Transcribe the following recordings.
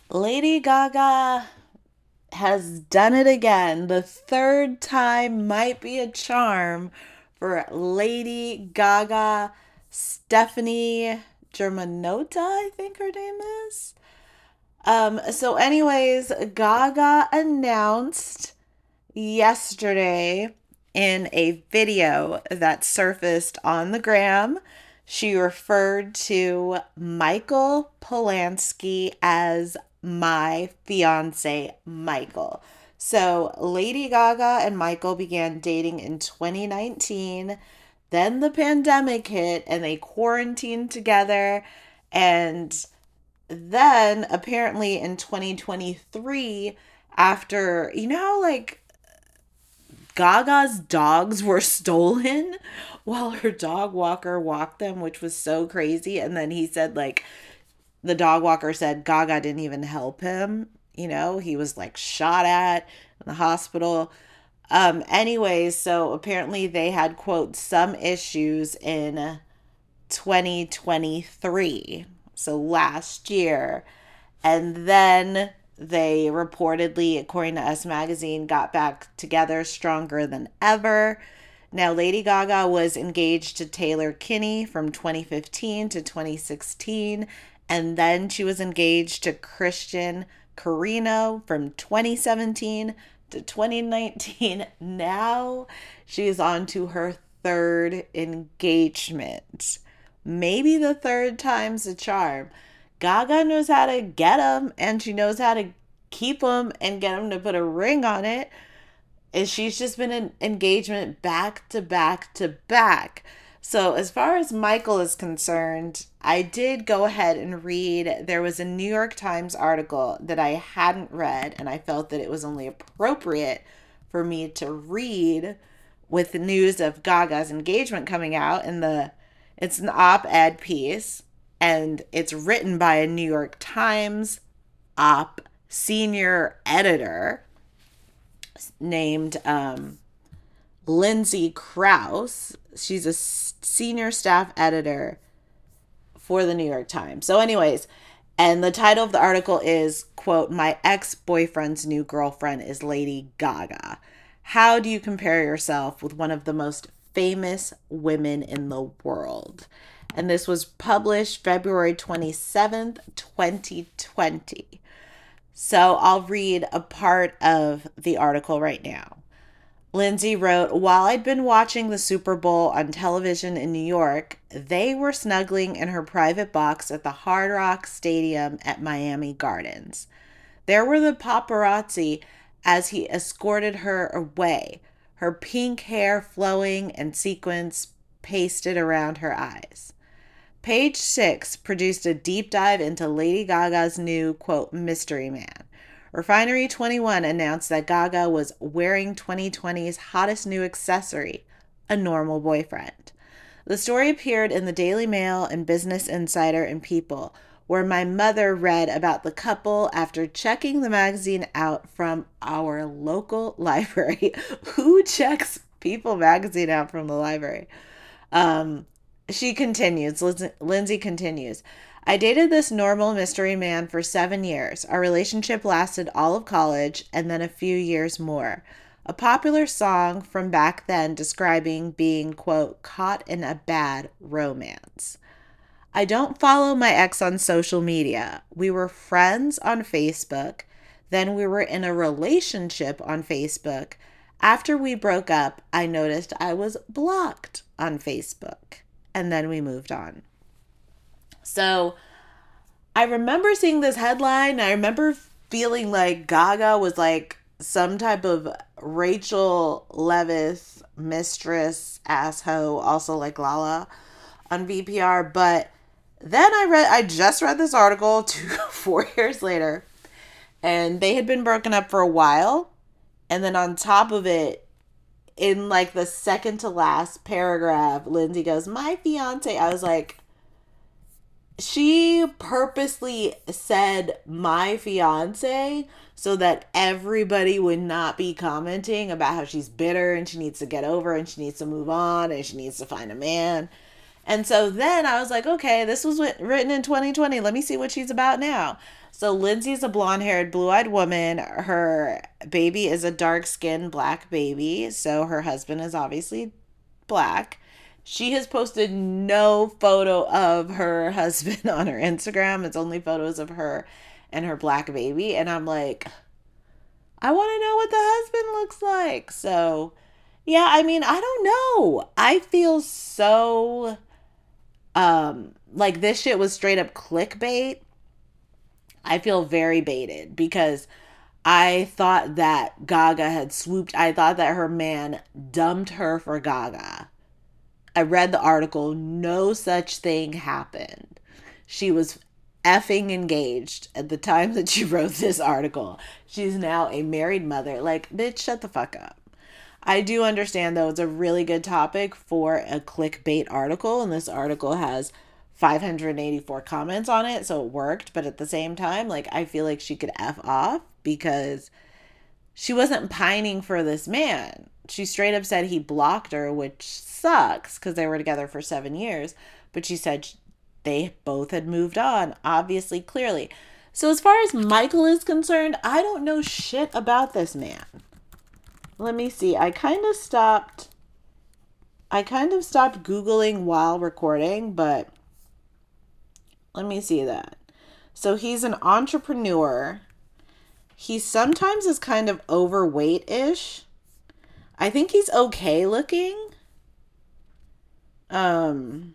Lady Gaga has done it again. The third time might be a charm for Lady Gaga. Stephanie Germanotta, I think her name is. Anyways, Gaga announced yesterday in a video that surfaced on the gram. She referred to Michael Polanski as my fiance, Michael. So, Lady Gaga and Michael began dating in 2019. Then the pandemic hit and they quarantined together. And then apparently in 2023, after, like Gaga's dogs were stolen while her dog walker walked them, which was so crazy. And then he said, like, the dog walker said Gaga didn't even help him. He was like shot at in the hospital. Anyways, so apparently they had, quote, some issues in 2023. So last year. And then they reportedly, according to Us Magazine, got back together stronger than ever. Now, Lady Gaga was engaged to Taylor Kinney from 2015 to 2016, and then she was engaged to Christian Carino from 2017 to 2019. Now she's on to her third engagement. Maybe the third time's a charm. Gaga knows how to get them, and she knows how to keep them and get them to put a ring on it. And she's just been in engagement back to back to back. So, as far as Michael is concerned, I did go ahead and read. There was a New York Times article that I hadn't read, and I felt that it was only appropriate for me to read with the news of Gaga's engagement coming out. It's an op-ed piece, and it's written by a New York Times op senior editor named Lindsay Krause. She's a senior staff editor for the New York Times. So, anyways, and the title of the article is, quote, "My ex-boyfriend's new girlfriend is Lady Gaga. How do you compare yourself with one of the most famous women in the world?" And this was published February 27th, 2020. So I'll read a part of the article right now. Lindsay wrote, "While I'd been watching the Super Bowl on television in New York, they were snuggling in her private box at the Hard Rock Stadium at Miami Gardens. There were the paparazzi as he escorted her away, her pink hair flowing and sequins pasted around her eyes." Page Six produced a deep dive into Lady Gaga's new, quote, mystery man. Refinery 21 announced that Gaga was wearing 2020's hottest new accessory, a normal boyfriend. The story appeared in the Daily Mail and Business Insider and People, where my mother read about the couple after checking the magazine out from our local library. Who checks People magazine out from the library? She continues, Lindsay continues, "I dated this normal mystery man for 7 years. Our relationship lasted all of college and then a few years more. A popular song from back then describing being, quote, caught in a bad romance. I don't follow my ex on social media. We were friends on Facebook. Then we were in a relationship on Facebook. After we broke up, I noticed I was blocked on Facebook. And then we moved on." So I remember seeing this headline. I remember feeling like Gaga was like some type of Rachel Leviss mistress asshole, also like Lala on VPR. But then I just read this article 4 years later, and they had been broken up for a while. And then on top of it, in like the second to last paragraph, Lindsay goes, "My fiance." I was like, she purposely said "my fiance" so that everybody would not be commenting about how she's bitter and she needs to get over and she needs to move on and she needs to find a man. And so then I was like, okay, this was written in 2020. Let me see what she's about now. So Lindsay's a blonde-haired, blue-eyed woman. Her baby is a dark-skinned black baby, so her husband is obviously black. She has posted no photo of her husband on her Instagram. It's only photos of her and her black baby, and I'm like, I want to know what the husband looks like. So, yeah, I mean, I don't know. I feel so like this shit was straight up clickbait. I feel very baited because I thought that Gaga had swooped. I thought that her man dumped her for Gaga. I read the article. No such thing happened. She was effing engaged at the time that she wrote this article. She's now a married mother. Like, bitch, shut the fuck up. I do understand, though, it's a really good topic for a clickbait article, and this article has 584 comments on it, so it worked. But at the same time, like, I feel like she could F off because she wasn't pining for this man. She straight up said he blocked her, which sucks because they were together for 7 years. But she said they both had moved on, obviously, clearly. So, as far as Michael is concerned, I don't know shit about this man. Let me see. I kind of stopped Googling while recording, but let me see that. So he's an entrepreneur. He sometimes is kind of overweight-ish. I think he's okay looking. Um,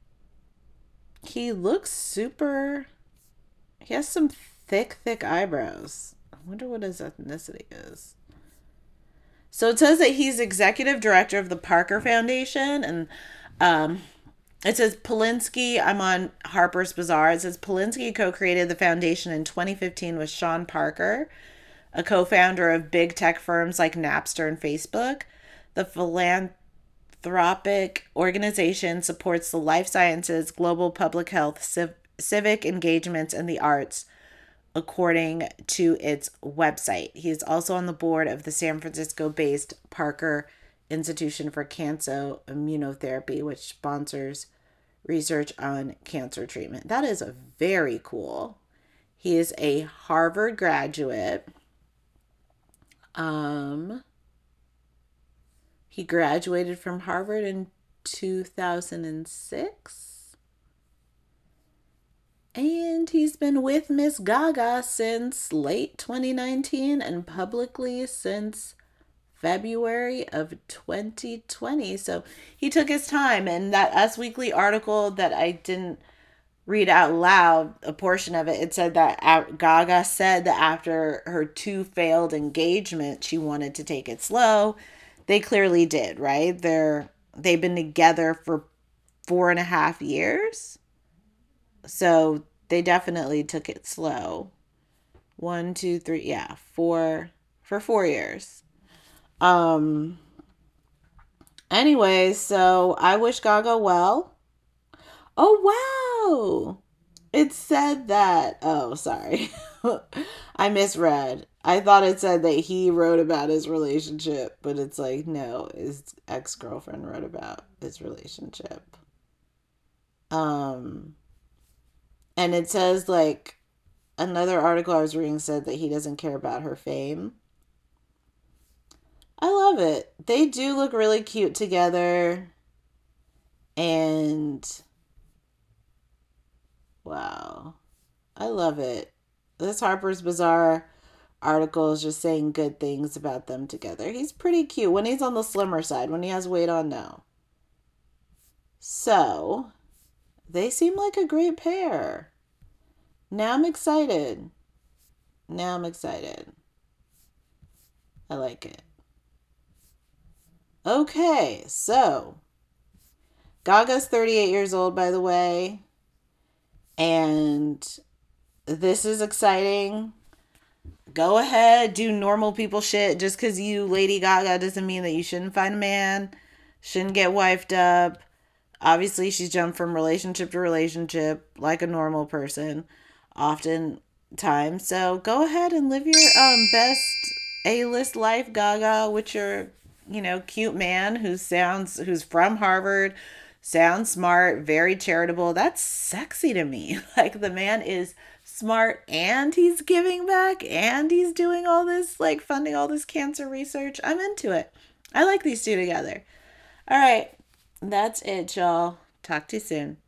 he looks super. He has some thick eyebrows. I wonder what his ethnicity is. So it says that he's executive director of the Parker Foundation, and it says Polinsky. I'm on Harper's Bazaar. It says Polinsky co-created the foundation in 2015 with Sean Parker, a co-founder of big tech firms like Napster and Facebook. The philanthropic organization supports the life sciences, global public health, civic engagements, and the arts, according to its website. He is also on the board of the San Francisco-based Parker Institution for Cancer Immunotherapy, which sponsors research on cancer treatment. That is very cool. He is a Harvard graduate. He graduated from Harvard in 2006. And he's been with Miss Gaga since late 2019 and publicly since February of 2020. So he took his time. And that Us Weekly article that I didn't read out loud, a portion of it, it said that Gaga said that after her 2 failed engagements, she wanted to take it slow. They clearly did, right? They've been together for 4.5 years. So they definitely took it slow. 1, 2, 3, yeah, 4 for 4 years. Anyways, so I wish Gaga well. Oh wow. It said that, oh sorry. I misread. I thought it said that he wrote about his relationship, but it's like no, his ex-girlfriend wrote about his relationship. Um And it says, like, another article I was reading said that he doesn't care about her fame. I love it. They do look really cute together. And, wow. I love it. This Harper's Bazaar article is just saying good things about them together. He's pretty cute when he's on the slimmer side. When he has weight on, no. So, they seem like a great pair. Now I'm excited. Now I'm excited. I like it. Okay, so Gaga's 38 years old, by the way. And this is exciting. Go ahead, do normal people shit. Just because you Lady Gaga doesn't mean that you shouldn't find a man, shouldn't get wifed up. Obviously, she's jumped from relationship to relationship like a normal person, oftentimes. So go ahead and live your best A-list life, Gaga, with your cute man who's from Harvard, sounds smart, very charitable. That's sexy to me. Like the man is smart and he's giving back and he's doing all this, like funding all this cancer research. I'm into it. I like these two together. All right. That's it, y'all. Talk to you soon.